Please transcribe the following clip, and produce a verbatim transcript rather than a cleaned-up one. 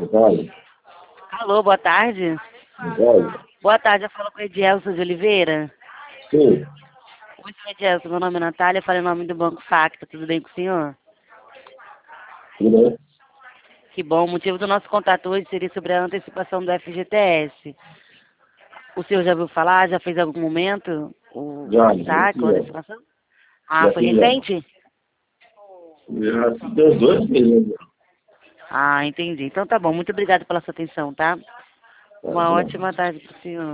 Olha, Alô, boa tarde. olha, Boa tarde, eu falo com o Edielson de Oliveira. sim, Oi, senhor Edielson, meu nome é Natália, eu falo em nome do Banco Facta, tudo bem com o senhor? tudo bem? Que bom, o motivo do nosso contato hoje seria sobre a antecipação do F G T S. O senhor já ouviu falar, já fez algum momento o, Já, o já, saque, a já, antecipação? Ah, já foi fiz já. recente? Já tem uns dois meses, né? Ah, entendi. Então tá bom, muito obrigada pela sua atenção, tá? Tá, Uma de nada. ótima tarde pro senhor.